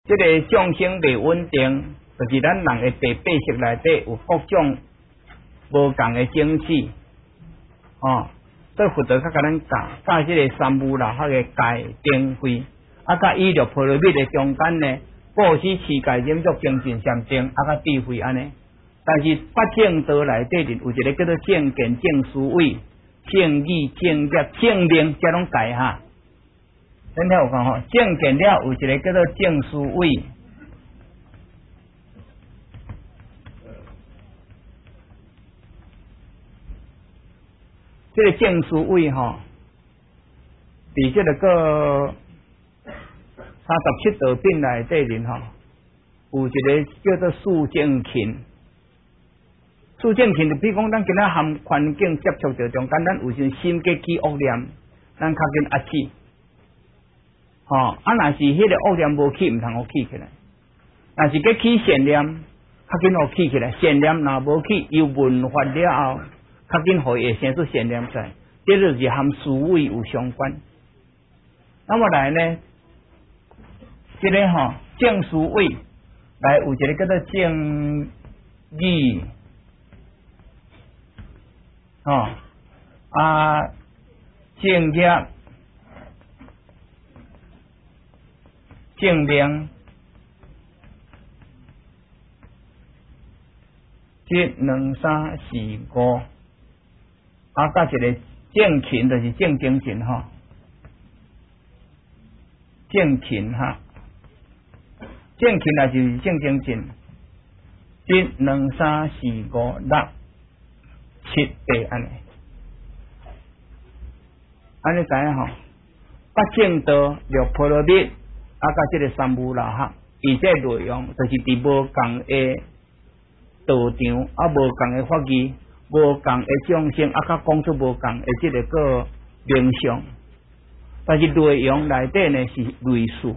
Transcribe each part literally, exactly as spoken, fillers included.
这个众生未稳定，就是咱人的地八识内底有各种无共的种子，哦，所以佛陀较甲咱教教这个三无六合的戒定慧，啊，甲依着波罗蜜的中间呢，布施持戒忍辱精进禅定，啊，甲智慧安尼。但是八正道内底有一个叫做正见、正思维、正义、正业、正命，这拢戒哈。咱听有讲吼，正见了有一个叫做正思维，这个正思维吼，伫这个个三十七道品内底面吼，有一个叫做四正勤。四正勤就比如讲，咱今仔含环境接触着中间，咱有时心结起恶念，咱较紧压起。吼、哦，啊，若是迄个恶念无起，毋通互起起来；若是个起善念，较紧互起起来。善念若无起，又闻法了后，较紧互会生出善念出来。这就是含思维有相关。那么来呢，这个吼、哦、正思维来有一个叫做正义。哦，啊，正业、正命，这两三四五，啊，甲一个正勤就是正精进吼，正勤哈，正勤也就是正精进，这两三四五六。七八安尼，安尼知影吼？八正道、六波罗蜜，啊，甲这个三无六合，伊这内容就是伫无共的道场，啊，无共的法义，无共的众生，啊，甲讲出无共的这个个名相，但是内容内底呢是类似，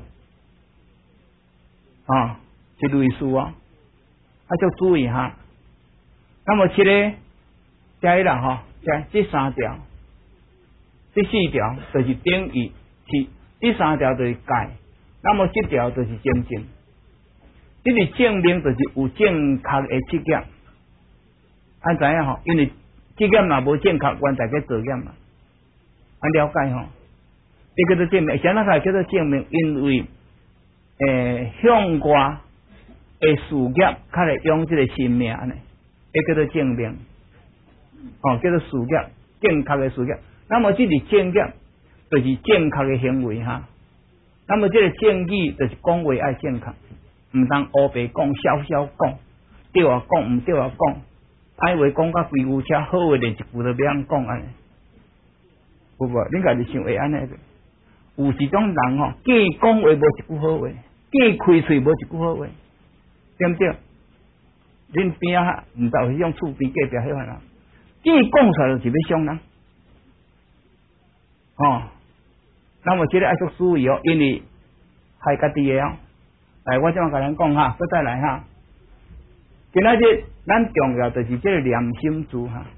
啊，是类似啊，啊，要注意哈。那么这个。这啦吼，这这三条，这四条就是等于是，这三条就是戒，那么这条就是精进，这个证明就是有正确的职业，安知影吼？因为职业若无正确，原在个作业嘛，安了解吼？这叫做证明，啥那个叫做证明？因为诶向外的事业，较来用这个生命安尼，这叫做证明。哦，叫做事业，正确的事业。那么这个正业就是正确的行为哈。那么这个正义就是讲话爱正确，唔通乌白讲、笑笑讲，对啊讲唔对啊讲，歹话讲甲鬼牛车，好话连一句都袂晓讲安尼。有无？恁家己想会安尼个？有一种人吼，既讲话无一句好话，既开喙无一句好话，对不对？恁边啊，唔知有迄种厝边隔壁迄款人。一讲出来就是要伤人，哦，那么这个爱做注意哦，因为害家己的哦。来，我这样甲咱讲哈，再再来哈。今仔日咱重要就是这个念心珠哈，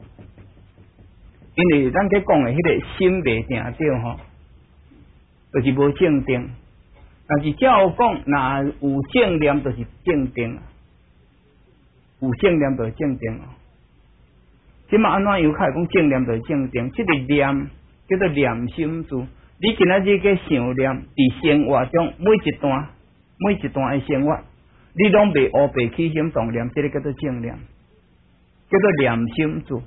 因为咱在讲的迄个心未定对吼，就是无正定。但是照讲，若有正念就是正定，有正念就是正定哦。即嘛安怎样开讲正念就是正定，即、这个念叫做念心珠。你今仔日个想念，伫生活中每一段每一段的生活，你拢袂乌白起心动念，即、这个叫做正念，叫做念心珠。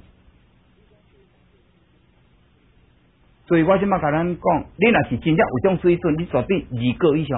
所以我即嘛甲咱讲，你若是真正有种水准，你绝对二个以上，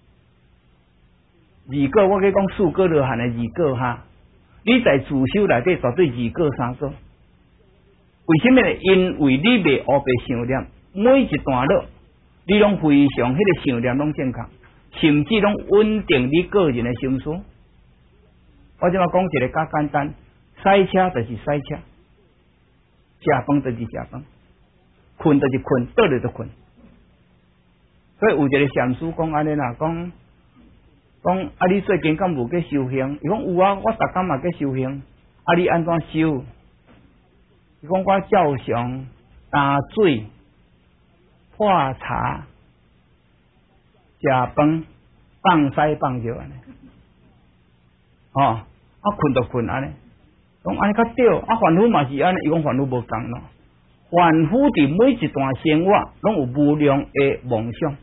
二个我计讲四个就含的二个哈。你在自修内底绝对二个三个。为什么呢？因为你袂乌白想念，每一段落你拢非常迄个想念拢正确，甚至拢稳定你个人的心思。我即马讲一个较简单，驶车就是驶车，食饭就是食饭，困就是困，倒咧就困。所以有一个禅师讲安尼啦，讲讲啊，你最近敢无去修行？伊讲有啊，我逐工嘛去修行。啊，你安怎修？伊讲我照常打水、喝茶、食饭、 放西放尿安尼，吼、哦，啊困就困安尼，讲安尼较对，啊凡夫嘛是安尼，伊讲凡夫无共咯，凡夫伫每一段生活拢有无量的梦想，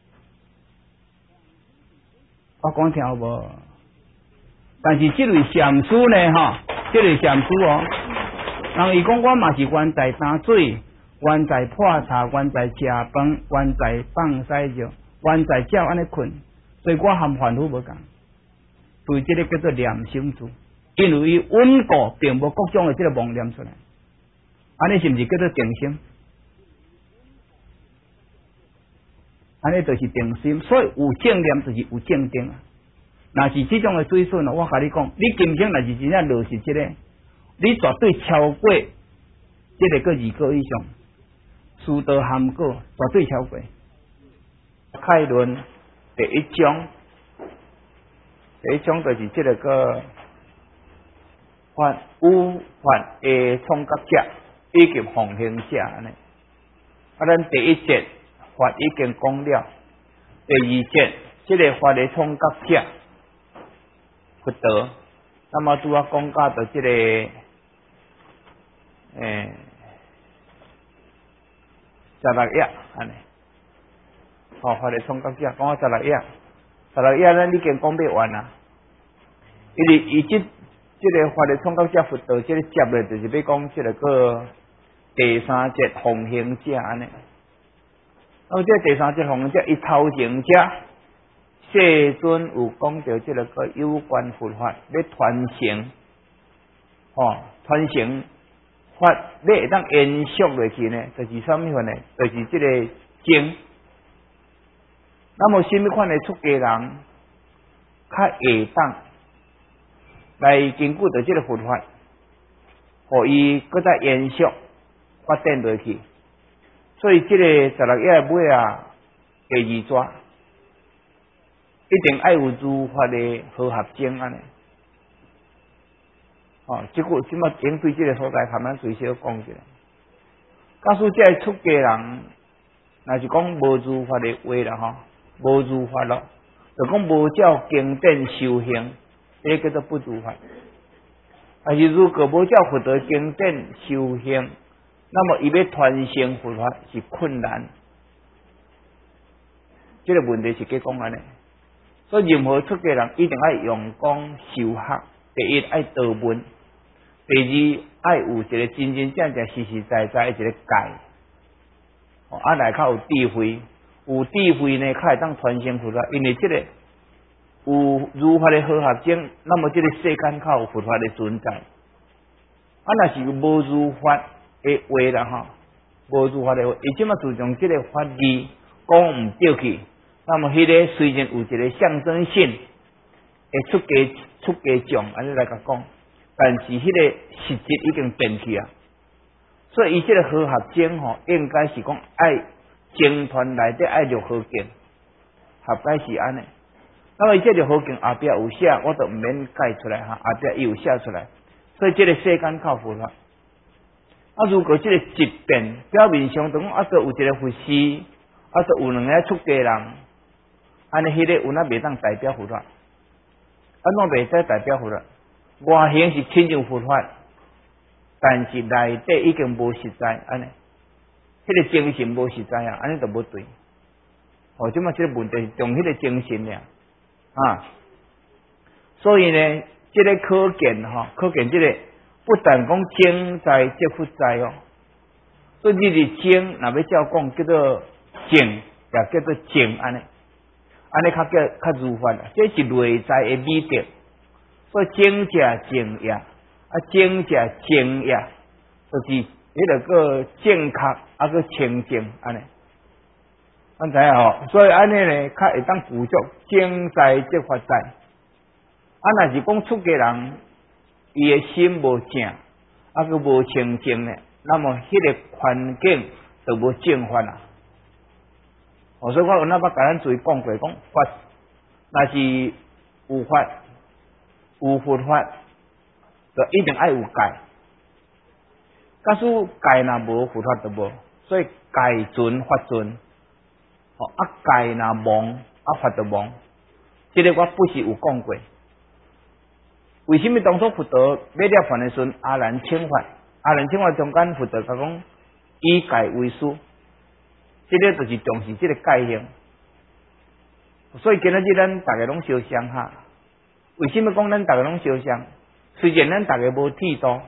我讲听有无？但是这位禅师呢，吼，这位禅师哦，人伊讲我嘛是原在担水，原在破茶，原在食饭，原在放屎尿，原在照安尼困，所以我含凡夫无共，对这个叫做念心住，因为伊稳固并无各种的这个妄念出来，安尼是毋是叫做定心？安尼就是定心，所以有正念就是有正定啊。若是这种的水准啊，我甲你讲，你今生若是真正落实这个，你绝对超过这个个二个以上，殊道含果绝对超过。开论第一章，第一章就是这个个法有法的创觉者以及奉行者安尼。啊，咱第一节法已经讲了，第二节这个法的创觉者。佛陀，那么主要讲到的这个，诶、欸，十六页安尼，哦，法律创觉者讲到十六页，十六页咱已经讲不完啦。因为伊即这个法律创觉者佛陀，这个接咧就是要讲这个个第三节奉行者安尼。那么这第三节奉行者，伊头前者。世尊有讲到这个个有关佛法要传承，吼、哦、传承法要会当延续落去呢，就是啥物款呢？就是这个经。那么什么款的出家人，较会当来经过着这个佛法，互伊搁再延续发展落去。所以这个十六页尾啊，第二章。一定爱有如法的和合经安尼，哦，即个即么针对这个所在，慢慢随小讲一下。假使这个出家人，若是讲无如法的话啦，吼，无如法咯，就讲无照经典修行，这叫做不如法。但是如果无照佛陀经典修行，那么伊要传承佛法是困难。这个问题是给讲安尼。所以任何出家人一定要用功修学，第一爱道文，第二爱有一个真真正正实实在在的一个戒，哦，啊来较有智慧，有智慧呢，较会当传承佛法，因为这个有如法的和合经，那么这个世间较有佛法的存在。啊，若是无如法的话啦，吼，无如法的话，伊即马注重这个法义讲唔对去。那么，迄个虽然有一个象征性，会出家出家众安尼来甲讲，但是迄个实质已经变去啊。所以，伊这个和合经吼，应该是讲爱经团内底爱入和经，合该是安尼。那么，这入和经后壁有写，我都毋免解出来哈，后壁伊有写出来。所以，这个世间靠佛法。啊，如果这个疾病表面上就讲啊，都有一个佛师，啊，都有两个出家人。安尼，迄个有哪袂当代表佛法？安怎袂使代表佛法？外形是亲像佛法，但是内底已经无实在，安尼，迄个精神无实在啊，安尼就无对。哦，即马即个问题是从迄个精神俩啊，所以呢，即、这个可见吼，可见即个不但讲精在即佛在哦，所以你的精，若要照讲叫做静，也叫做静安尼。安尼较叫较如法啦，这是内在的美德，所以精者静也，啊精者静也，就是迄个个正确啊个清净安尼，安知影吼？所以安尼呢，较会当捕捉精在即法在。啊，若是讲出家人，伊的心无正，啊个无清净呢，那么迄个环境就无正法啦。哦，所以我有那捌甲咱注意讲过，讲法，若是有法有佛法，就一定爱有戒。假使戒若无佛法就无，所以戒准法准。哦，啊戒若亡，啊法就亡。 这个我不是有讲过。为什么当初佛陀要了凡的时阵，阿难请法？阿难请法中间，佛陀讲以戒为师，这个就是重视这个戒行。所以今仔日咱大家拢烧香哈。为什么讲咱大家拢烧香？虽然咱大家无剃度，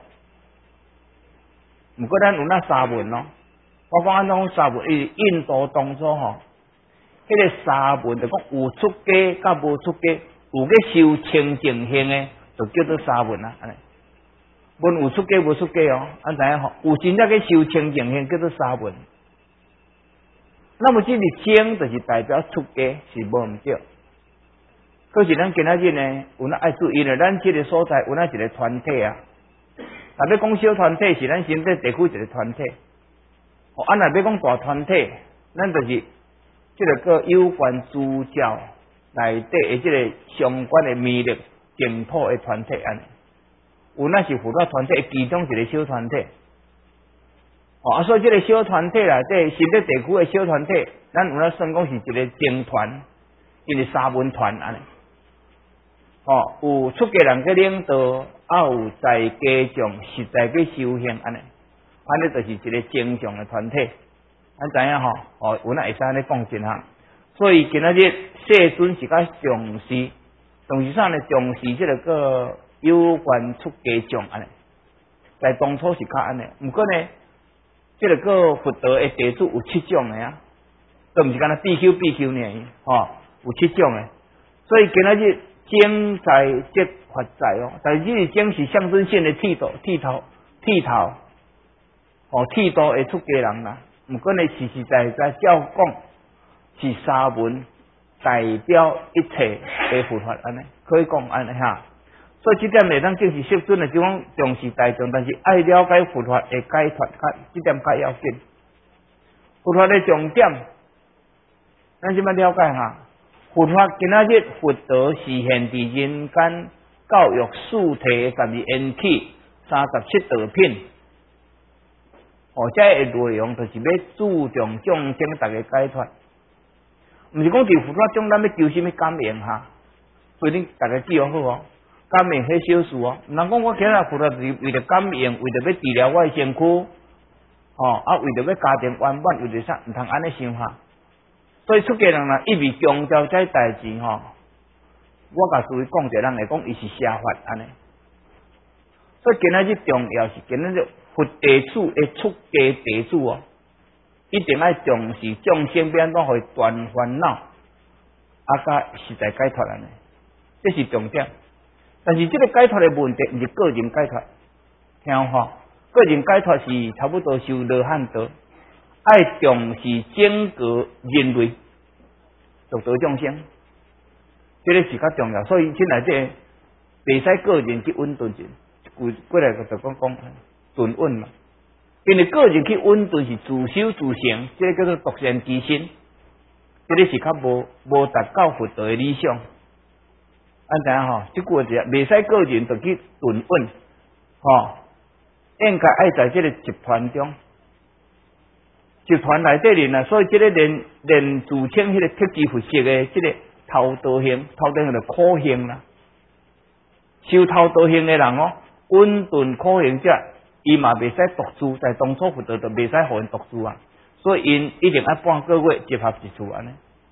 不过咱有那沙文咯。我讲按种沙文，伊印度当初吼，迄、那个沙文就讲有出家甲无出家，有个修清净行的，就叫做沙文啦。安尼，文有出家无出家哦，安怎样吼？有真正个修清净行叫做沙文。那么这个经就是代表出家是无毋对。可是咱今仔日呢，有那爱注意咧，咱这个所在有那一个团体啊。若要讲小团体是咱新北地区一个团体。哦，啊，若要讲大团体，咱就是这个个有关宗教内底的这个相关的魅力净土的团体安尼。有那是佛教团体其中一个小团体。哦，啊，所以这个小团体内底新北地区的小团体，咱有那算讲是一个经团，因为沙文团安尼。哦，有出家人嘅领导，啊有在家众实在嘅修行安尼，安尼就是一个正常嘅团体。咱知影吼，哦，有那会使安尼讲真哈。所以今仔日世尊是较重视，重视啥呢？重视这个个有关出家众安尼，在当初是较安尼。不过呢，这个个佛陀的弟子有七种的啊，都毋是干那必修必修呢，吼，有七种的。所以今仔日。经在即法在哦，但是这个经是象征性的剃头、剃头、剃头，哦，剃头会出家人啦。毋过呢，实实在在照讲是沙文代表一切的佛法安尼，可以讲安尼哈。所以这点呢，咱正是释尊的就讲重视大众，但是爱了解佛法的解脱，较这点较要紧。佛法的重点，咱即摆了解哈。佛法今仔日佛陀是现伫人间教育四体十二缘起三十七道品，哦，这个内容就是要注重众生大家解脱，毋是讲伫佛法中咱要求什么感应哈，所以恁大家记好好哦，感应迄小事哦，毋通讲我今日佛法是为了感应，为了要治疗我的身躯，哦，啊，为了要家庭圆满，为了啥，毋通安尼想哈。所以出家人啦，一味强调这代志吼，我甲诸位讲者，人会讲伊是邪法安尼。所以今仔日重要是今仔日佛弟子的出家弟子哦，一定要重视众生要安怎互伊断烦恼，啊，甲实在解脱安尼，这是重点。但是这个解脱的问题，毋是个人解脱，听有吼？个人解脱是差不多修罗汉道。爱重视整个人类，独得众生，这个是较重要。所以现在这袂使个人去稳顿，过过来就讲讲顿稳嘛。因为个人去稳顿是自修自成，这个叫做独善其身，这个是较无无达到佛陀的理想。安怎吼？即句话是袂使个人就去顿稳，吼，应该爱在这个集团中。集团内底人啊，所以这个连连自称迄个特级佛式的这个偷道行，偷道行就苦行啦。修偷道行的人哦，稳顿苦行者，伊嘛袂使独自，在当初佛陀就袂使互因独自啊。所以因一定要半个月集合一处安尼。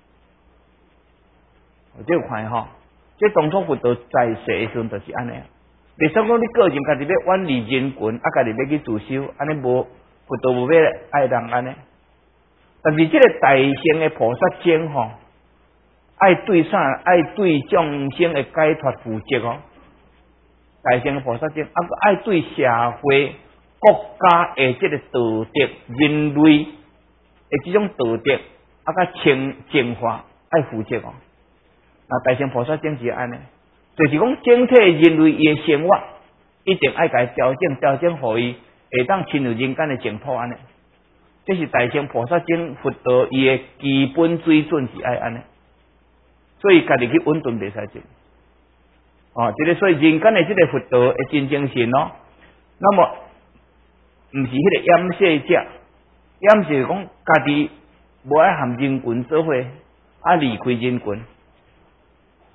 这有看吼，这当初佛陀在世的时阵就是安尼，袂使讲你个人家己要远离人群，啊家己要去自修，安尼无。佛陀无要爱人安尼，但是这个大乘的菩萨经吼，爱对啥？爱对众生的解脱负责哦。大乘的菩萨经，啊，爱对社会、国家的这个道德、人类的这种道德，啊，甲清净化爱负责哦。那大乘菩萨经是安尼，就是讲整体人类伊的生活一定爱甲调整，调整互伊。会当亲入人间的净土安尼，这是大乘菩萨经佛陀伊的基本水准是爱安尼，所以家己去稳顿袂使进。哦，这个所以人间的这个佛陀的真正性哦，那么毋是迄个掩饰者，掩饰讲家己无爱含人群做伙，啊离开人群，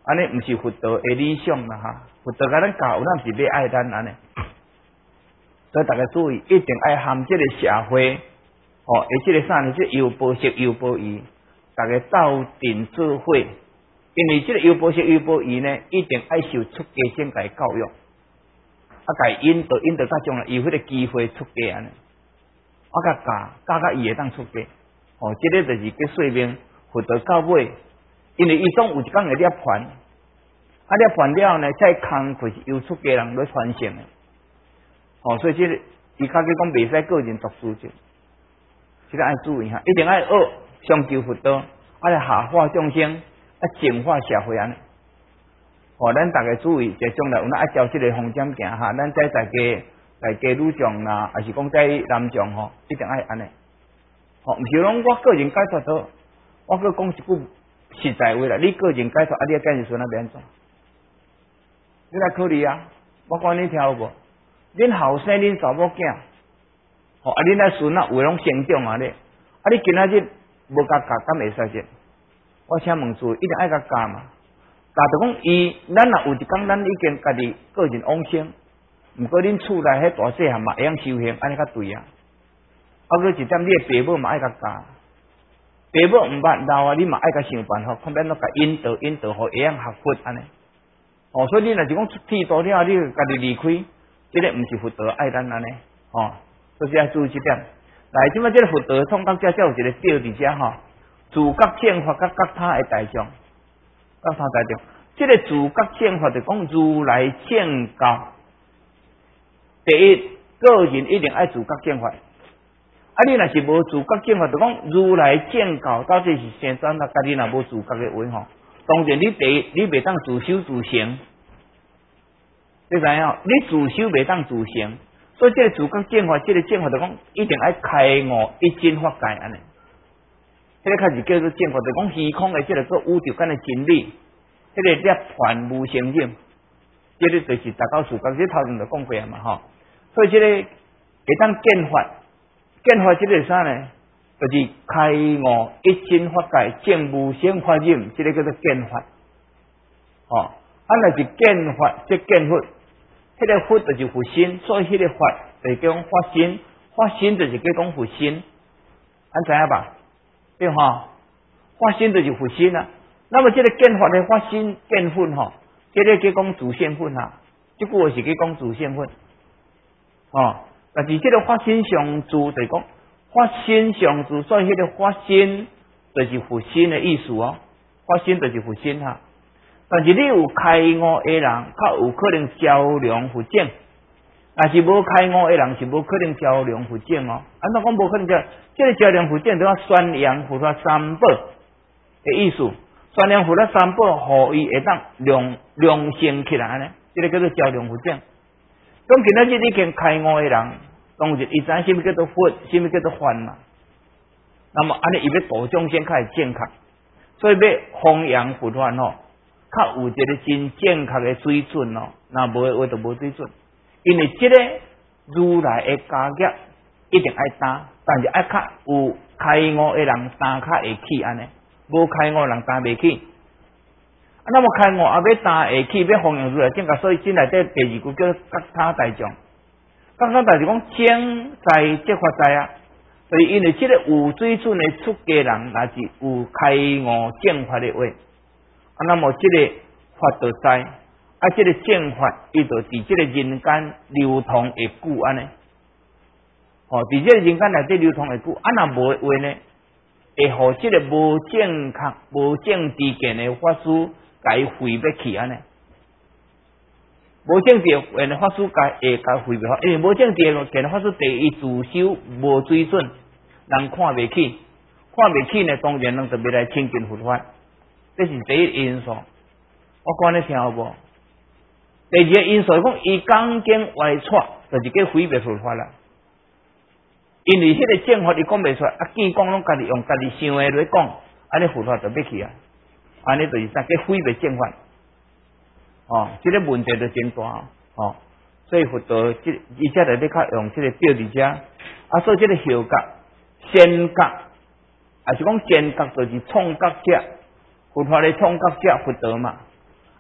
安尼毋是佛陀的理想啦哈，佛陀甲咱教，咱是要爱咱安尼。所以大家注意，一定爱含这个社会，哦，而这个啥呢？这优波色、优波仪，大家斗阵做伙，因为这个优波色、优波仪呢，一定爱受出家先来教育，啊，该引导引导，甲将来有迄个机会出家安尼，啊，甲教教甲伊会当出家，哦，这个就是叫说明佛陀到尾，因为伊总有一天会涅槃，啊，涅槃了呢，再工课是由出家人来传承的。哦，所以这个伊较计讲袂使个人读书者，这个爱注意哈，一定爱学上求佛道，啊来下化众生，啊净化社会安尼。哦，咱大家注意，就将来有咱爱朝这个方针行哈，咱在大家大家女将啦，还是讲在男将吼，一定爱安尼。哦，毋是讲我个人解脱到，我搁讲一句实在话啦，你个人解脱，啊你个子孙那边做，你来考虑啊，我讲你听有无？恁后生恁查某囝，哦，啊，恁那孙啊，有拢成长啊咧，啊，你今仔日无甲教，敢会使者？我请问注意，一定爱甲教嘛。教就讲伊，咱若有一天咱已经家己个人往生，毋过恁厝内迄大细汉嘛会晓修行，安尼较对啊。啊，搁一点，你诶爸母嘛爱甲教，爸母毋捌老啊，你嘛爱甲想办法，看免都甲引导引导，互会晓学佛安尼。哦，所以你若是讲出剃度了，你家己离开。这个毋是佛陀爱咱安尼，哦，所以要注意这点。来，即摆这个佛陀创造者才有一个调伫遮吼，自觉正法甲各他的大众，各他大众，这个自觉正法就讲如来正教。第一，个人一定爱自觉正法。啊，你若是无自觉正法，就讲如来正教到底是先转到家己若无自觉的话吼，当然你第一，你袂当自修自成。你知影？你自修袂当自成，所以这个自觉正法，这个正法就讲一定爱开悟一真法界安尼。这个开始叫做正法，就讲虚空的这个做宇宙间的真理，这个涅槃无生忍，这个就是大家自觉，这头前就讲过啊嘛吼。所以这个会当见法，见法这个是啥呢？就是开悟一真法界，正无生法忍，这个叫做见法。哦，啊若是见法，即见佛。迄个佛就是佛心，所以迄个法就是叫法心，法心就是叫讲佛心，安知影吧？对吼，法心就是佛心啊。那么这个见法的法心见佛吼，这个叫讲自性佛啊，这句话是叫讲自性佛。哦，但是这个法心上住就是讲法心上住，所以迄个法心就是佛心的意思哦，法心就是佛心哈。但是你有开悟的人，较有可能招量佛境；但是无开悟的人，是无可能招量佛境哦。安怎讲无可能招？这个招量佛境，就要宣扬佛法三宝的意思。宣扬佛法三宝，互伊会当量量升起来呢？这个叫做招量佛境。当今仔日已经开悟的人，当然伊知影什么叫做佛，什么叫做法嘛。那么安尼，伊要度众生较会正确，所以要弘扬佛法吼。较有一个真正确的水准哦，那无的话就无水准。因为这个如来的家业一定爱担，但是爱较有开悟的人担较会起安尼，无开悟的人担袂起。啊，那么开悟也要担会起，要弘扬如来正觉，所以进来这第二句叫各他大众。各他大众讲正在即法在啊，所以因为这个有水准的出家人，那是有开悟正法的话。啊，那么这个法就在，啊，这个正法伊就伫这个人间流通会久安尼，哦，伫这个人间内底流通会久，啊，若无的话呢，会互这个无正确、无正知见的法师，甲伊毁灭去安尼。无正知见的法师，甲会甲毁灭，因为无正知见的法师，第一自修无水准，人看袂起，看袂起呢，当然人就袂来亲近佛法。这是第一因素，我讲你听有无？第二个因素讲，伊讲经歪错，就是叫毁灭佛法啦。因为迄个正法伊讲袂出来，啊，见讲拢家己用家己想的来讲，安尼佛法就灭去啊，安尼就是啥叫毁灭正法。哦，这个问题就真大哦，所以佛陀这伊才来咧较用这个标伫遮，啊，所以这个后觉、先觉，啊是讲先觉就是创觉者。佛法的创觉者佛陀嘛，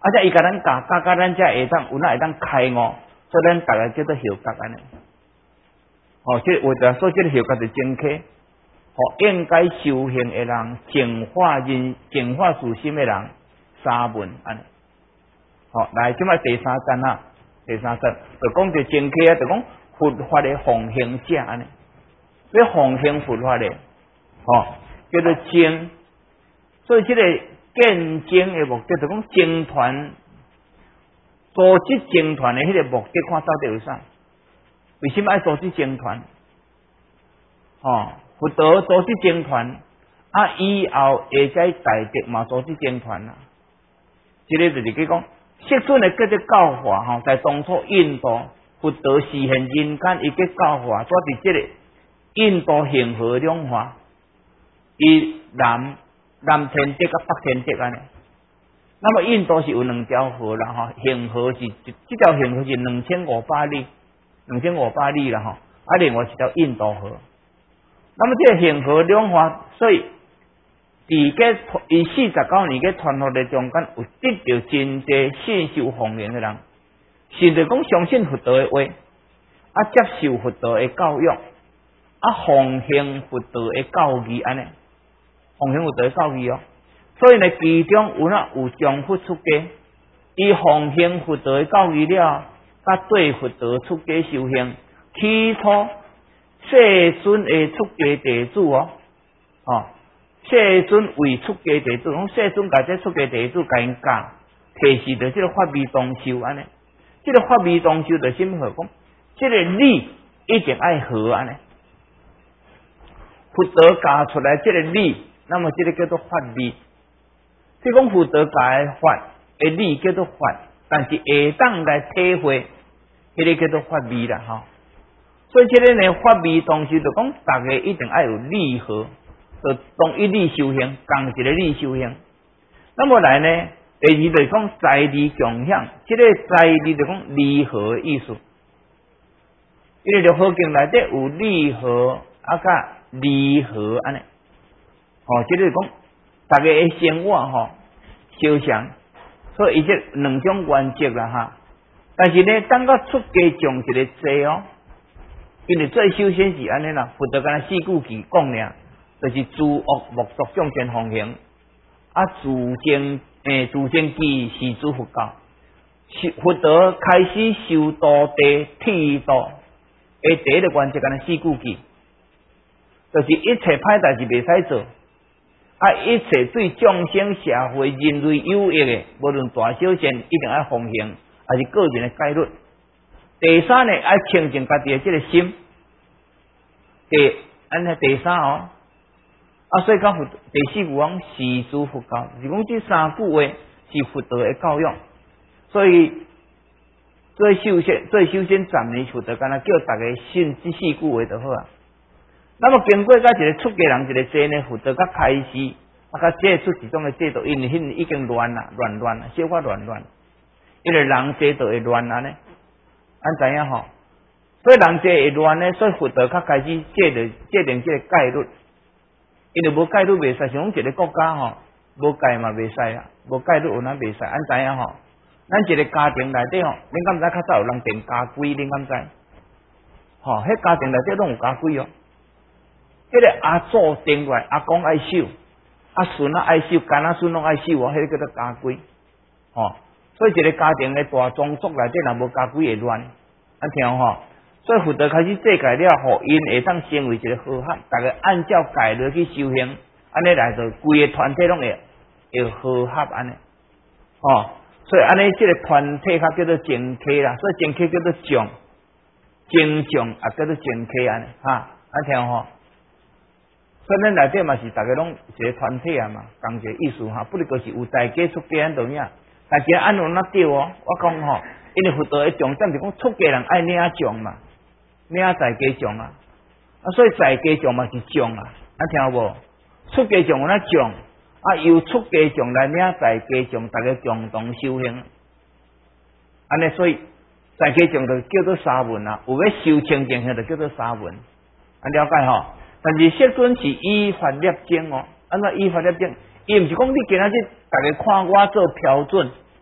啊，则伊甲咱教教教咱，则会当有哪会当开悟，所以咱大家叫做修觉安尼。哦，即为着说，即个修觉是正确，哦，应该修行的人，净化人、净化自心的人，三问安尼。哦，来，即摆第三章啊，第三章就讲着正确啊，就讲佛法的奉行者安尼，要奉行佛法的，哦，叫做精。所以即个建精的目的，就讲精团组织精团的迄个目的，看到底有啥？为什么爱组织精团？哦，佛陀组织精团，啊，以后会再大德嘛组织精团啦。即个就是去讲，释尊的叫做教化吼，在当初印度佛陀示现人间，伊个教化，做伫即个印度恒河两化，伊南南天地甲北天地安尼。那么印度是有两条河啦，吼，恒河是即条恒河是两千五百里，两千五百里啦，吼，啊，另外一条印度河。那么这个恒河两化，所以伫个伊四十九年个传法的中间，有得到真济信受奉行的人，甚至讲相信佛陀的话，啊，接受佛陀的教育，啊，奉行佛陀的教义安尼，奉行佛陀的教义哦。所以呢，其中有那有丈夫出家，伊奉行佛陀的教义了，甲对佛陀出家修行，起初世尊的出家弟子哦，哦，世尊为出家弟子，讲世尊甲这出家弟子甲因教，提示着即个法味同修安尼，即、这个法味同修着什么好讲？即、这个理一定爱合安尼，佛陀教出来即个理，那么即个叫做法理。即讲佛陀教的法的理叫做法，但是下当来体会，迄、那个叫做法味啦吼。所以即个呢法味同修就讲，大家一定爱有理合，就同一理修行，共一个理修行。那么来呢，第二就是讲在理共享，即、这个在理就讲离合的意思。因为《佛经》内底有离合啊，甲离合安尼。哦，即、这个讲大家的生活吼相像，所以伊这两种原则啦哈。但是呢，当到出家众一个济哦。因为最首先是安尼啦，佛陀敢若四句偈讲尔，就是诸恶莫作，众善奉行。啊，自正诶，自正机是诸佛教。佛陀开始修道地剃度，诶，第一个原则敢若四句偈，就是一切歹代志袂使做，啊，一切对众生、社会、人类有益的，无论大小善，一定要奉行，还是个人的戒律。第三呢，爱清净家己的这个心。第安尼第三哦，啊，所以讲佛第四句讲是诸佛教，是讲这三句话是佛陀的教育。所以最首先最首先暂时佛陀敢若叫大家信这四句话就好啊。那么经过甲一个出家人一个济呢，佛陀甲开始啊，甲借出一种的制度，因为迄已经乱啦，乱乱啦，小可乱乱，因为人制度会乱啊呢。咱知影吼，所以人这会乱呢，所以佛陀较开始制定制定这个戒律，因为无戒律袂使，像讲一个国家吼，无戒嘛袂使啊，无戒律有哪袂使？咱知影吼，咱一个家庭内底吼，恁敢知较早有人定家规？恁敢知？吼，迄家庭内底拢有家规哦。迄个阿祖定来，阿公爱守，阿孙啊爱守，干阿孙拢爱守哦，迄个叫做家规，吼。所以一个家庭的大宗族内底若无家规会乱，咱听吼。所以佛陀开始制戒了，互因会当成为一个和谐，大家按照戒律去修行，安尼来做，规个团体拢会会和谐安尼。吼，所以安尼即个团体较叫做正气啦，所以正气叫做众，正众也叫做正气安尼，哈，咱听吼。所以咱内底嘛是大家拢一个团体啊嘛，同一个意思哈，不如就是有在家出家安怎样。但是按怎那对哦？我讲吼，因为佛陀的重点是讲出家人爱领众嘛，领在家众啊，啊，所以在家众嘛是众啊，咱听有无？出家众有那众，啊，由出家众来领在家众，大家共同修行。安尼所以在家众就叫做沙文啊，有要修清净的就叫做沙文，啊了解吼？但是释尊是依法立经哦，安怎依法立经？伊毋是讲你今仔日大家看我做标准，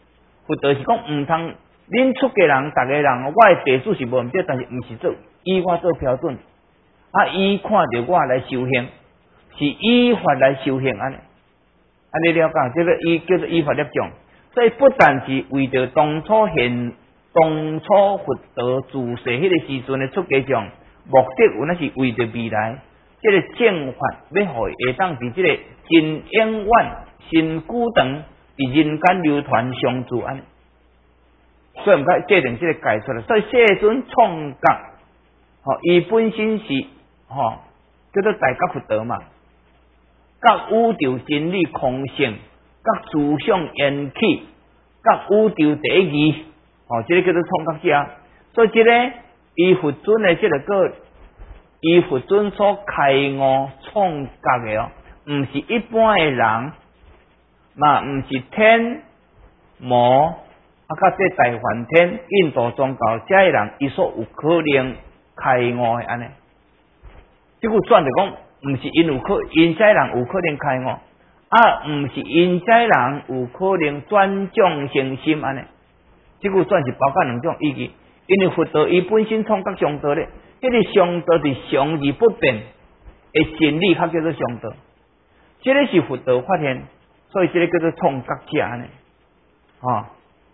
佛道是讲毋通，恁出家人，逐个人，我的地主是无毋对，但是毋是做以我做标准，啊，伊看着我来修行，是依法来修行安尼，安尼了解，这个伊叫做依法立宗。所以不但是为着当初现当初佛道自世迄个时阵的出家众，目的有那是为着未来，这个正法要互伊会当伫这个真永远、身久长，伫人间流传相助安尼。所以毋该界定这个解出来。所以世尊创觉，吼，伊本身是吼叫做大觉佛道嘛，觉宇宙真理空性。觉思想缘起，觉宇宙第一义，哦，这个叫做创觉者。所以这个以佛尊的这个个，以佛尊所开悟创觉的哦，唔是一般的人，嘛唔是天魔啊，甲这大梵天印度宗教这些人，伊所有可能开悟的安尼。这句转就讲，唔是因有可，因这人有可能开悟。啊，毋是因遮人有可能转众生心安尼，即句转是包括两种意义。因为佛道伊本身创觉上道咧，迄、那个上道是常而不变的真理，较叫做上道。即、这个是佛道发现，所以即个叫做创觉者安尼，哦。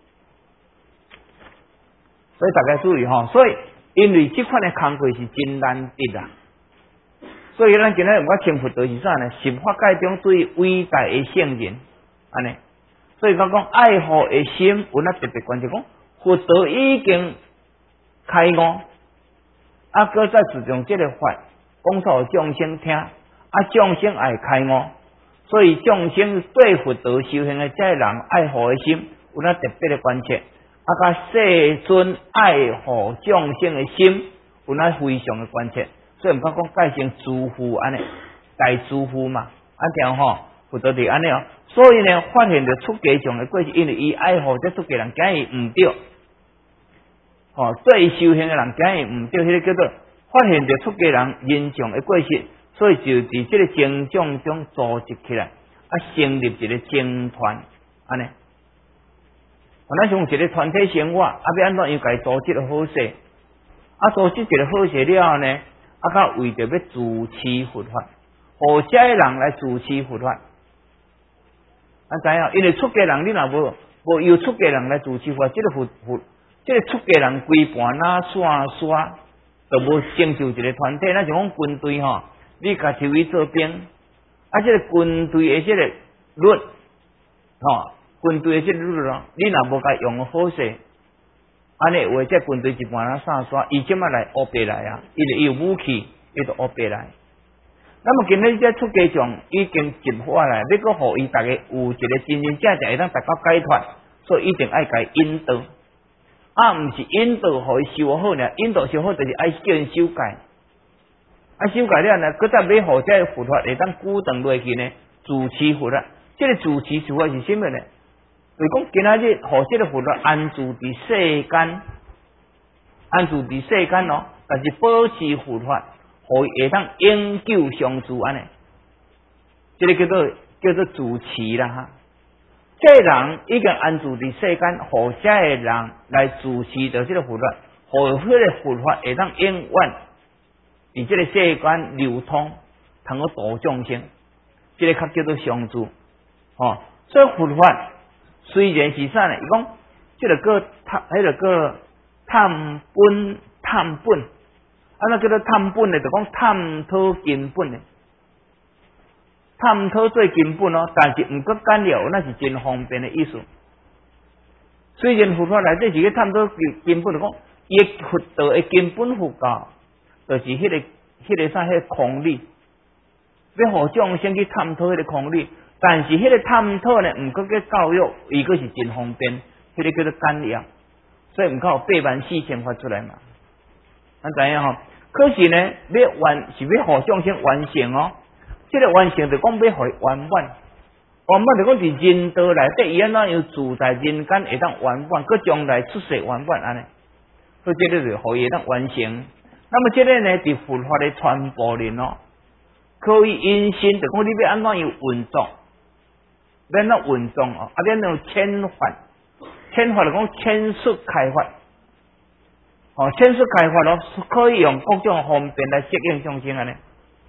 所以大家注意吼，所以因为即款的工课是真难得啊。所以咱今日毋管称佛道是啥呢？十法界中最伟大的圣人，安尼。所以讲讲爱护的心，有那特别关键讲，佛道已经开悟，啊，搁再使用这个法，讲给众生听，啊，众生爱开悟，所以众生对佛道修行的这人爱护的心，有那特别的关切，啊，甲世尊爱护众生的心，有那非常的关切。所以毋讲讲改成诸父安尼，大诸父嘛，安条吼，佛道是安尼哦。所以呢，发现着出家众的过去，因为伊爱护这出家人，假伊毋对，吼、哦，对修行的人假伊毋对，迄、那个叫做发现着出家人人众的过去，所以就伫这个经众中组织起来，啊，成立一个僧团，安尼。咱从一个团体生活，啊，要安怎样家组织的好势，啊，组织一个好势了后呢？啊，甲为着要主持佛法，互遮个人来主持佛法，啊知影？因为出家人你若无无由出家人来主持佛法，这个佛佛，这个出家人规盘哪线线，就无成就一个团体。咱就讲军队吼，你家己去做兵，啊，这个军队的这个律，吼，军队的这个律咯，你若无甲用好势。安尼话，这军队一般人散沙，伊即马来乌白来啊！伊就有武器，伊就乌白来。那么今日这出家众已经进化来，要搁互伊大家有一个真真正正会当达到解脱，所以一定爱甲伊引导。啊，毋是引导互伊修好呢，引导修好就是爱叫因修改。啊，修改了呢，搁再要互这佛法会当久长落去呢，主持佛法。这个主持佛法是什么呢？就是讲，今仔日互这个佛法安住伫世间，安住伫世间咯，但是保持佛法，互伊会当永久相助安尼，这个叫做叫做主持啦哈。这个人已经安住伫世间，互这个人来主持着这个佛法，互这个佛法会当永远伫这个世间流通，通去度众生，这个较叫做相助，哦，所以佛法。虽然是啥呢？伊讲，即个个探，迄个个探本探本，啊，那叫做探本呢，就讲探讨根本呢，探讨最根本咯。但是毋过简了，那是真方便的意思。虽然佛法内底是去探讨根本，就讲伊佛道的根本佛教，就是迄、那个、迄、那个啥，迄、那个空理，要互众生去探讨迄个空理。但是迄个探讨呢，毋过个教育，伊个是真方便，迄、那个叫做简要，所以毋靠八万四千发出来嘛。咱知影吼？可是呢，要完是要互众生完成哦。这个完成就讲要互圆满，圆满就讲伫人道内底，伊安怎样住在人间会当圆满，佮将来出世圆满安尼。所以这个就互伊会当完成。那么这个呢，伫佛法的传播人哦，可以因心，就讲你要安怎样运作。要那运动哦，啊，要那千法， 千法就讲千术开发，哦，千术开发咯，可以用各种方便来适应众生安尼。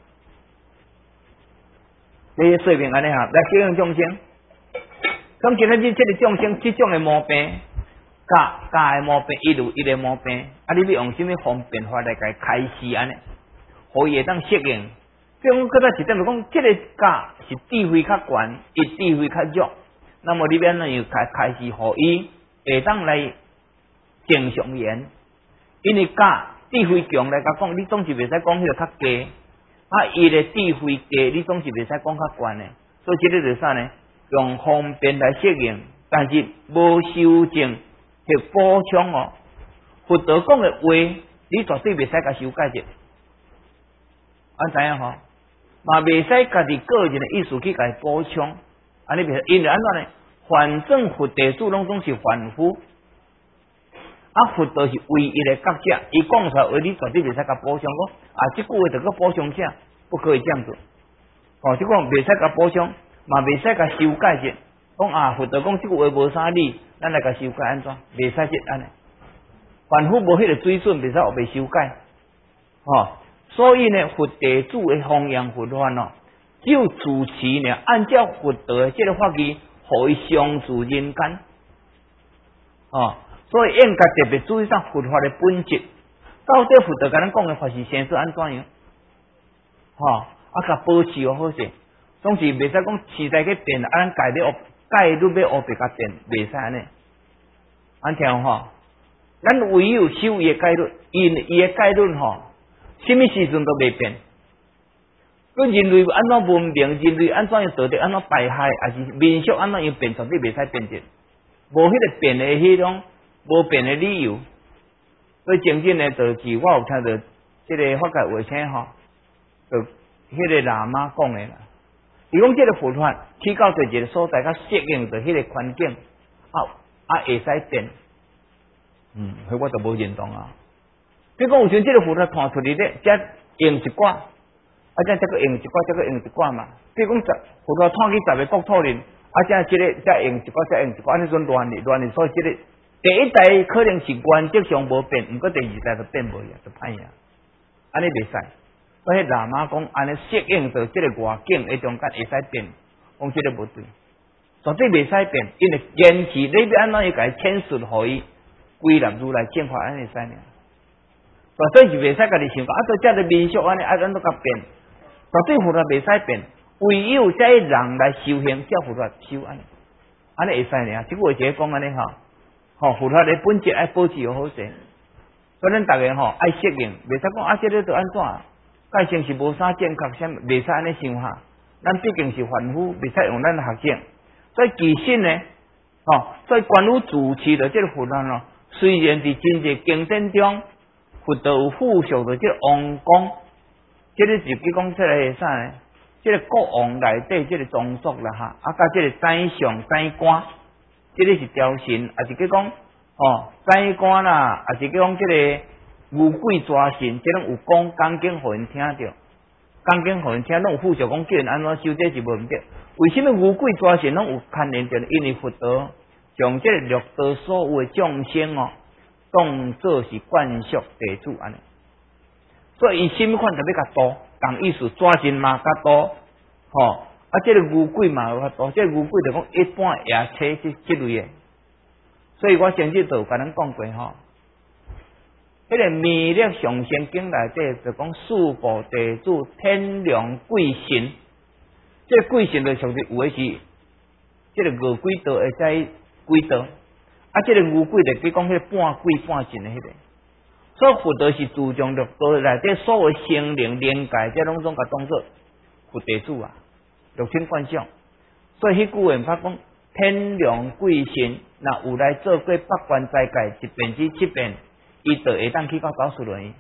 你说明安尼哈，来适应众生。咁今仔日这个众生这种的毛病，假假的毛病，一如一个毛病，啊，你要用什么方便法来给开示安尼，可以当适应。比如讲，搁再一点就讲，这个假是智慧较悬，伊智慧较弱，那么你要怎样开开始互伊会当来正常言，因为假智慧强来甲讲，你总是袂使讲迄个较低，啊，伊的智慧低，你总是袂使讲较悬的，所以这个就是啥呢？用方便来适应，但是无修正去补充哦。佛陀讲的话，你绝对袂使甲修改者，安知影吼？嘛袂使家己个人的意思去甲伊补充，安尼袂使，因为安怎呢？反正佛地主拢总是凡夫，啊，佛陀是唯一的觉者，伊讲出来话，你绝对袂使甲补充讲，啊，即句话着个补充啥？不可以这样做。哦，即讲袂使甲补充，嘛袂使甲修改者。讲啊，佛陀讲即句话无啥理，咱来甲修改安怎？袂使即安尼。凡夫无迄个水准，袂使学袂修改。哦。所以呢，佛地主的弘扬佛法哦，只有主持呢，按照佛陀的这个法义，互伊上住人间。哦，所以应该特别注意上佛法的本质，到底佛陀甲咱讲的法是先是安怎样？吼、哦，啊，甲保持好好势，总是袂使讲时代去变，啊，咱改咧学改律要学别甲变，袂使安尼。安听吼，咱唯有修伊的戒律，因伊的戒律吼。什么时阵都袂变，佮人类安怎文明，人类安怎样道德安怎败坏，还是民俗安怎样变，绝对袂使变质，无迄个变的迄种无变的理由。所以真正呢，就是我有听到这个法界话声吼，就迄个喇嘛讲的啦。伊讲这个佛法去到对一个所在，较适应着迄个环境，啊啊会使变。嗯，所以我就无认同啊。比如讲，有时这个佛法传出去咧，则用一寡，啊，则这个用一寡，这个用一寡嘛。比如讲，十佛法传去十个国土呢，啊，则这个则用一寡，则用一寡，安尼阵乱哩乱哩。所以这个第一代可能是原则上无变，毋过第二代就变无呀，就歹呀。安尼袂使。所以喇嘛讲，安尼适应着这个外境的中间会使变，讲这个无对，绝对袂使变，因为坚持你要安怎样甲伊阐述，互伊归纳如来正法，安尼会使呢。所以就袂使家己想讲，啊，做遮个民俗安尼，啊，咱都甲变，绝对佛法袂使变，唯有这人来修行，叫佛法修安尼，安尼会使呢。即句话直讲安尼吼，吼佛法的本质爱保持好好势，所以咱逐个吼爱适应，袂使讲啊，这个都安怎，改成是无啥正确，啥袂使安尼想哈。咱毕竟是凡夫，袂使用咱的学性，所以其实呢，吼，所以关于主持的这个佛法咯，虽然伫真济经典中。佛陀有附属的这个王宫，这个就去讲这个啥呢？这个国王内底这个宗族啦哈，啊，甲这个宰相、宰官，这个是雕神，啊是去讲哦，宰官啦，啊是去讲这个牛鬼抓神，这种有讲讲经互人听着，讲经互人听，拢有附属讲叫人安怎修，这是无毋对。为什么牛鬼抓神拢有牵连着？因为佛陀将这个六道所有的众生哦。当做是灌输地主安尼，所以伊什么款就要甲多，同意思抓神嘛甲多，吼啊，这个牛鬼嘛有较多，这个牛鬼就讲一般野车即即类的，所以我先至就甲咱讲过吼，迄、那个弥勒上仙经内底就讲四部地主天龙贵神，这个贵神就属于有的是，这个牛鬼道会使鬼道。啊，这个牛鬼就去讲迄个半鬼半神的迄、那个，所以佛陀是注重六道内底所有生灵灵界，这拢总甲当做佛地主啊，六亲观想。所以迄句话法讲，天龙贵神，若有来做过八关斋戒一遍至七遍，伊就会当去到倒数轮。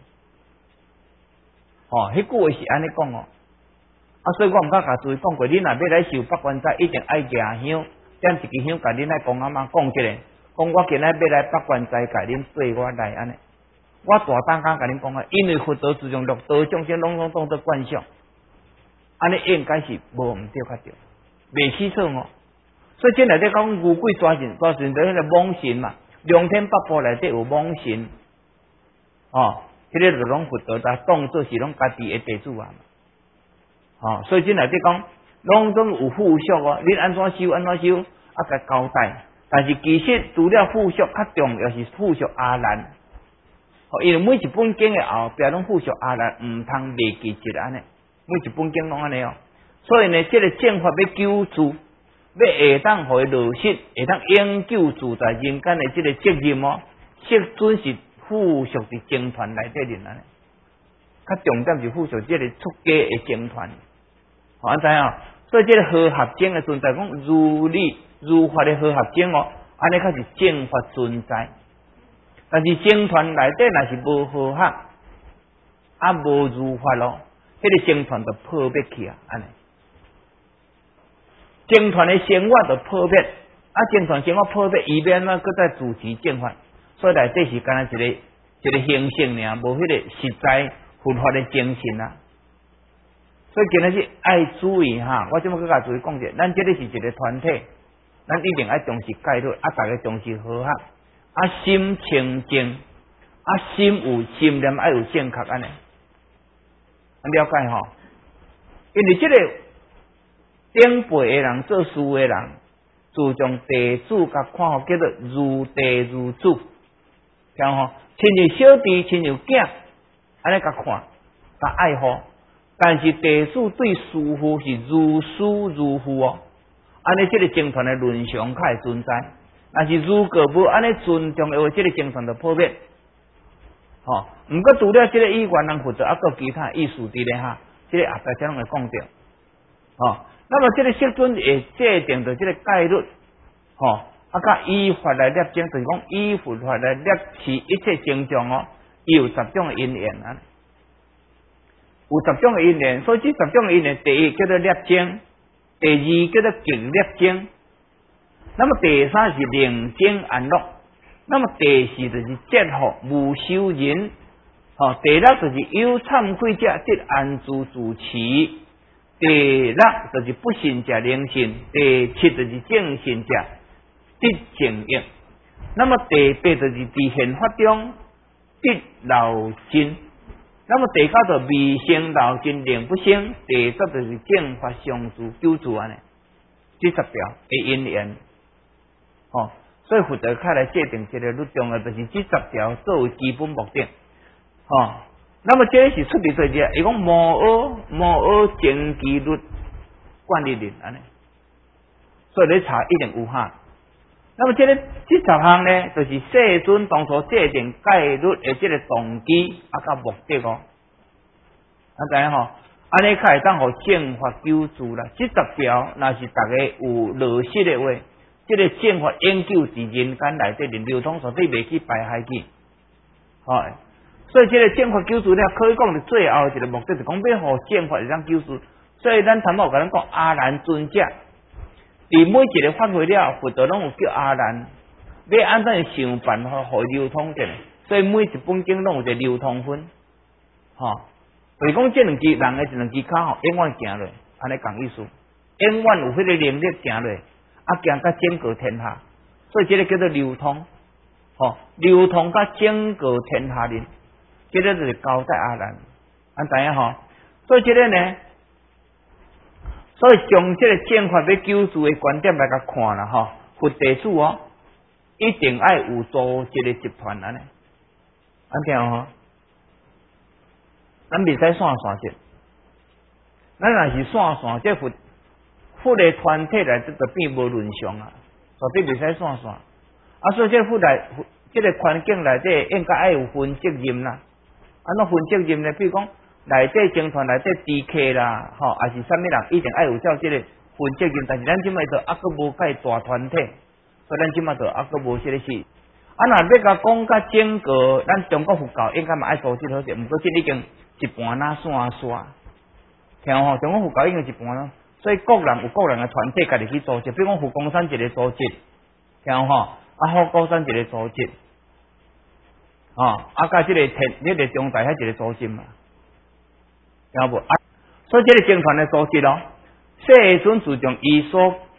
哦，迄句话是安尼讲哦。啊，所以我毋捌甲注意讲过，你若要来受八关斋，一定爱举香，将一支香甲恁来公阿妈讲一个。讲我今日要来八关斋戒，恁对我来安尼，我大胆敢甲恁讲啊，因为佛陀自从六道众生拢拢当作观想，安尼应该是无毋对较对，袂失错哦。 所以这内底讲牛鬼抓神，抓神就迄个猛神嘛，龙天八部内底有猛神，哦，迄、这个就拢佛陀在当作是拢家己的地主啊，哦，所以这内底讲，拢总有附属哦，你安怎修安怎修，啊，甲交代。但是其实除了附属，较重要是附属阿难，哦，因为每一本经的后壁拢附属阿难，唔通袂记一安尼，每一本经拢安尼哦。所以呢，这个正法要救助，要下当互伊落实，下当永久住在人间的这个责任哦，色准是附属伫经团内底人安尼，较重点是附属这个出家的经团，好安知影？所以这个和合经的存在，讲如理如法的和合经哦，安尼较是正法存在。但是经团内底若是无和合，啊无如法咯，迄、那个经团就破灭去啊，安尼。经团的生活就破灭，啊经团生活破灭，以免呢，搁再主持正法，所以内底是干那一个一个形象尔，无迄个实在佛法的精神啊。所以今日是爱注意哈，我怎么搁甲注意讲者？咱这里是一个团体，咱一定爱重视戒律，啊，大家重视和合，啊，心清净，啊，心有心念，爱有正确安尼，了解吼？因为这个顶辈的人做事的人，注重地主甲看好，叫做如地如主，听吼？亲像小弟，亲像囝，安尼甲看，甲爱护。但是地主对师父是如师如父哦，安尼这个经团的伦常较会存在。但是如果无安尼尊重的话，这个经团就破灭。吼，毋过除了这个以外，人佛陀还有其他意思伫咧哈，这个后壁才拢会讲到。哦，那么这个色尊会制定着这个戒律，吼，啊，甲依法来立经，就是讲依佛法来立持一切经章哦，伊有十种的因缘啊。有十种的因缘，所以这十种的因缘，第一叫做立经，第二叫做净立经，那么第三是宁静安乐，那么第四就是节福无修人，哦，第六就是有忏悔者得安住主持，第六就是不信者灵信，第七就是正信者得正业，那么第八就是伫宪法中得老真。那么第九就未生老真令不生，第十就是正法相助救助安尼，这十条的因缘，哦，所以佛陀开来制定这个律重要就是这十条作为基本目的，哦，那么这是出离对者，伊讲无学无学正纪律管理人安尼，所以你查一定有哈。那么这个这十项呢，就是世尊当初制定戒律的这个动机啊，甲目的哦。啊，知影吼，安尼较会当互正法救助啦。这十条，若是大家有落实的话，这个正法永久伫人间内底流通，绝对袂去败害去。吼，所以这个正法救助咧，可以讲是最后一个目的，就是讲要互正法会当救助。所以咱头毛甲咱讲阿难尊者。伫每一个发会了，佛陀拢有叫阿难，要安怎想办法互流通者，所以每一本经拢有一个流通分，吼，就是讲这两支人的这两支脚吼，永远行落，安尼讲意思，永远有迄个能力行落，啊行甲整个天下，所以这个叫做流通，吼，流通甲整个天下人，这个就是交代阿难，安知影吼，所以这个呢。所以从这个正法要救助的观点来甲看啦，吼，佛地主哦，一定爱有组织的集团安尼，安听吼，咱袂使散散者，咱若是散散，这佛佛的团体内底就变无伦常啊，绝对袂使散散。啊，所以这佛内这个环境内底应该爱有分责任啦，安怎分责任呢？比如讲。内底经团内底 D K 啦，吼，还是啥物人一定爱有照这个分责任，但是咱即摆就还阁无介大团体，所以咱即摆就还阁无这个事。啊，若要甲讲甲整个咱中国佛教应该嘛爱组织好些，毋过这已经一半哪散散，听吼，中国佛教已经一半啦，所以各人有各人的团体家己去组织，比如讲佛光山一个组织，听吼，啊佛光山一个组织，吼，啊甲这个天，这个中大遐一个组织嘛。听无啊？所以这个经团的组织咯，世尊注重伊所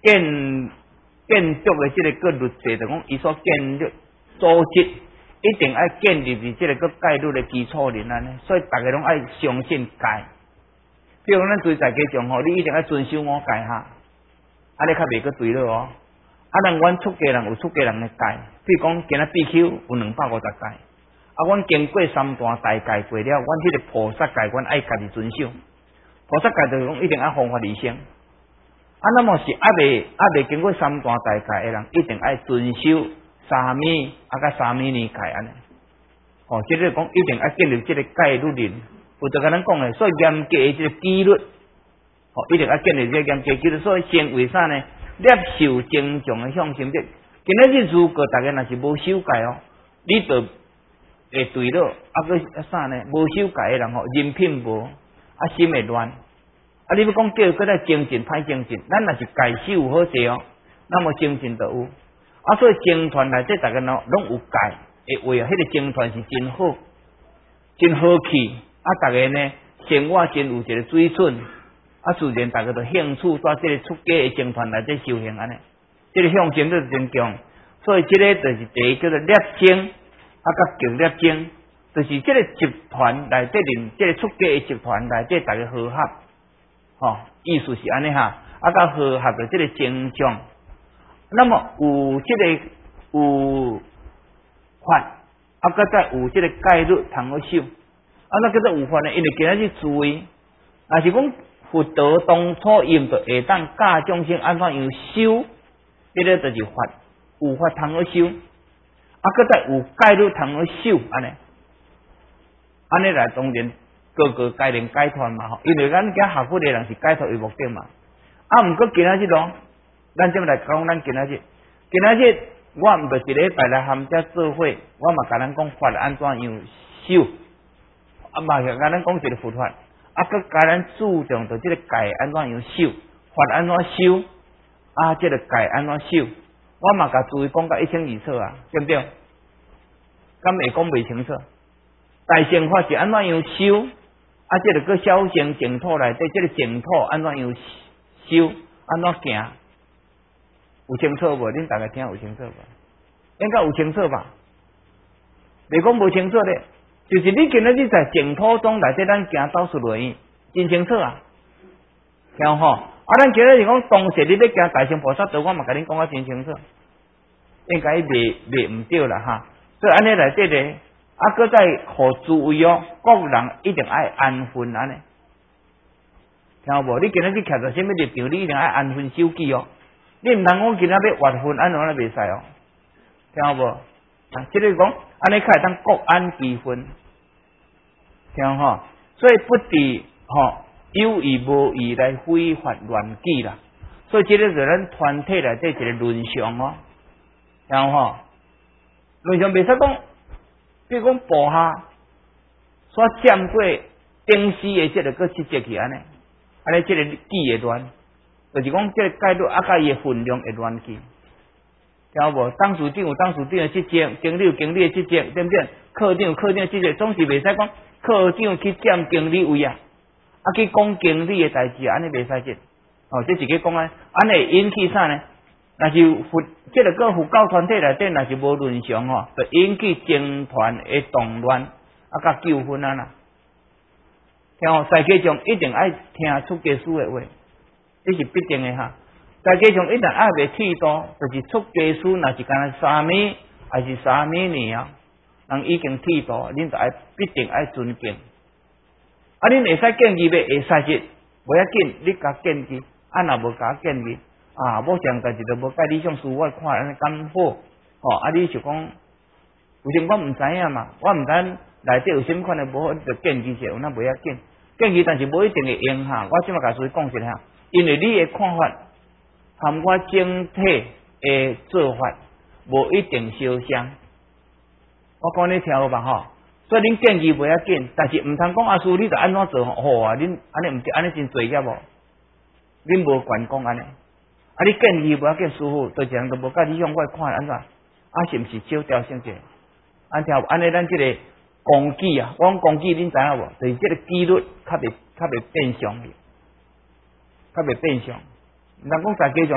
建建筑的这个个律制，就讲伊所建立组织，一定要建立伫这个个戒律的基础里安尼，所以大家拢爱相信戒。比如咱对在家上吼，你一定要遵守五戒哈，啊你较袂个对了哦。啊，咱阮出家人有出家人的戒，比如讲今仔比丘有两百五十戒，啊，阮经过三大大戒过了，阮迄个菩萨戒，阮爱家己遵守。菩萨戒就是讲一定要弘法利生。啊，那么是还未还未经过三大大戒的人，一定爱遵守沙弥啊，甲沙弥尼戒安尼。哦，即个讲一定要建立即个戒律令，有就甲咱讲诶，所以严格诶即个纪律，哦，一定要建立即个严格纪律。所以先为啥呢？摄受正常诶向心力。今仔日如果大家若是无守戒哦，你就会对了。啊，佮啥呢？无守戒诶人吼，人品无，啊心会乱。啊，你要讲叫佮来精进歹精进，咱若是戒守好势哦，那么精进就有。啊，所以僧团内底大家拢拢有戒诶话啊，迄个僧团是真好，真好气。啊，大家呢生活真有一个水准。啊，自然大家都兴趣在这个出家的僧团内底修行安尼，这个向心力真强。所以这个就是第一叫做摄精，啊，甲敬摄精，就是这个集团内底人，这个出家的集团内底大家和合，吼、哦，意思是安尼哈，啊，甲和合的这个精将。那么有这个有法，啊，佮再有这个戒律通好守，啊，那叫做有法呢，因为今仔日注意，若是讲。佛陀当初因着会当教众生安怎样修，这个就是法，有法通好修，啊，佮再有戒律通好守，安尼，安尼来当然个个戒令解脱嘛吼，因为咱家学佛的人是解脱为目的嘛。啊，毋过今仔日咯，咱即么来讲咱今仔日，今仔日我毋着一礼拜来含遮做伙，我嘛甲咱讲法安怎样修，啊嘛甲咱讲一个佛法。啊，佮甲咱注重着即个戒安怎样守，法安怎守，啊，即个戒安怎守，我嘛甲诸位讲甲一清二楚啊，对不对？敢会讲袂清楚？大乘法是安怎样修，啊，即个个小乘净土内底，即个净土安怎样修，安怎行，有清楚无？恁大家听有清楚无？应该有清楚吧？袂讲无清楚咧。就是你今仔日在净土中内底，咱行倒数轮椅，真清楚啊，听吼。啊，咱今仔是讲当时你要行大乘菩萨道，我嘛甲恁讲啊真清楚，应该袂袂毋对啦哈。所以安尼内底咧，啊，搁再互诸位哦，各人一定爱安分安尼，听有无？你今仔日徛在什么立场，你一定爱安分守己哦。你毋通讲今仔要越分，安怎咧袂使哦，听有无？啊，即个讲安尼，较会当各安其分，听吼。所以不伫吼有意无意来非法乱纪啦。所以即个是咱团体内底一个伦常哦，听吼。伦常袂使讲，比如讲部下所占过顶司的即个个职责去安尼，安尼即个纪会乱，就是讲即个戒律啊，甲伊的分量会乱去。听无？当处长有当处长的职责，经理有经理的职责，对不对？科长有科长的职责，总是袂使讲科长去占经理位啊，啊去讲经理的代志，安尼袂使这。哦，这是去讲啊，安尼引起啥呢？若是佛，这个个佛教团体内底，若是无伦常吼，就引起僧团的动乱，啊甲纠纷啊啦。听吼，在家中一定爱听出家师的话，这是必定的哈。在家上一旦爱袂剃度，就是出家师，若是干沙弥还是沙弥尼啊，人已经剃度，恁就爱必定爱尊敬。啊，恁会使建议袂会使是，无要紧，你甲建议，啊若无甲建议，啊，某上代志都无甲你上师，我看安尼敢好，吼、哦，啊，你就讲，有阵我毋知影嘛，我毋知内底有啥款的无好，就建议者，有那无要紧，建议但是无一定会用哈。我即马甲诸位讲一下，因为你的看法。含我整体的做法无一定相像，我讲你听好吧吼。所以恁建议袂要紧，但是毋通讲阿师你着安怎做好啊？恁安尼毋对，安尼真罪孽无？恁无权讲安尼，啊你建议袂要紧，师傅对一人都无甲你向我看安怎？啊是毋是少调整者？安听安尼咱即个公纪啊，我讲公纪恁知影无？就是即个纪律较袂较袂变相去，较袂变相。人讲在家上要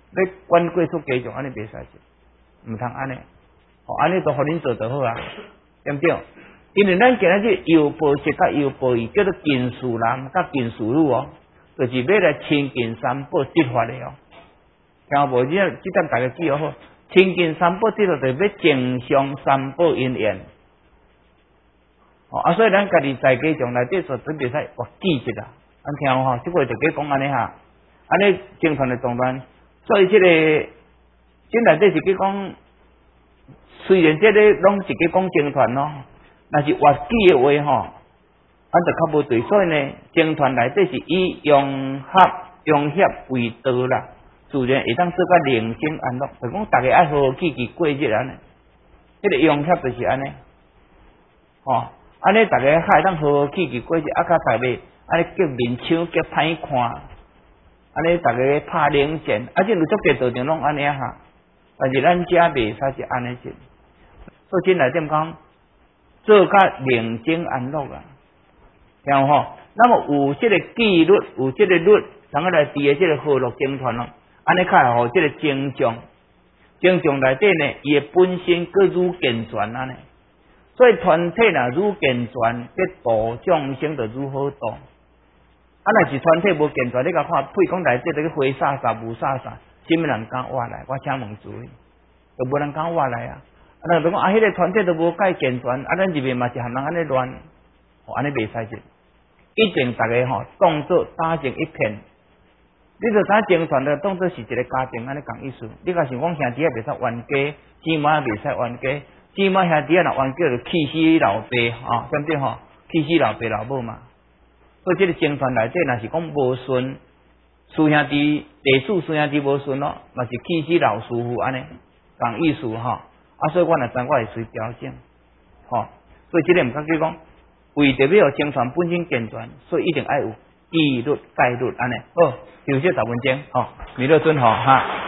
要管过出家众，安尼袂使做，毋通安尼，哦，安尼都互恁做就好啊，对毋对？因为咱今仔日游报节甲游报义叫做近事男甲近事女哦，就是要来亲近三宝执法的哦。听无？即即点大家记好，亲近三宝执法就是要正常三宝因缘。哦，啊，所以咱家己在家中内底所准备使活记一下，咱听有吼，即个就给讲安尼哈，安尼经传的中断，所以即、这个即内底是去讲，虽然即个拢是去讲经传咯。若是活记的话吼，咱就较无对，所以呢，经传内底是以融合融合为道啦，自然会当做个宁静安乐。就讲大家爱好好记记过日安尼，迄、这个融合就是安尼，吼，安尼大家还会当好好记记过日，啊，甲大家安尼叫面相叫歹看，安尼大家拍冷战，啊，即有足个道场拢安尼哈，但是咱遮袂使是安尼做，所以真来点讲。做较宁静安乐啊，听有吼？那么有这个纪律，有这个律，通个来治的这个和乐经传咯，安尼较好，这个正常，正常内底呢，伊的本身个愈健全安尼，所以团体若愈健全，这度众生就愈好度。啊，若是团体无健全，你甲看，譬如讲内底这个花洒洒、雾洒洒，什么人敢活来？我请问注意，就无人敢活来啊！啊，就讲啊，迄个团体都无介健全，啊，咱入面嘛是含人安尼乱，哦，安尼袂使做，一定大家吼当作打成一片。你就知经传的当作是一个家庭安尼讲意思。你若想讲兄弟也袂使冤家，姊妹也袂使冤家，姊妹兄弟若冤家就气死老爸，啊，对不对吼？气死老爸老母嘛。所以这个经传内底，若是讲无顺，师兄弟弟子师兄弟无顺咯，嘛是气死老师傅安尼讲意思吼。啊，所以我若知我会随调整，吼、哦，所以这个毋讲叫讲，为着要经传本身健全，所以一定爱有纪律、戒律安尼。好，休息十分钟，吼、哦，弥勒尊吼哈。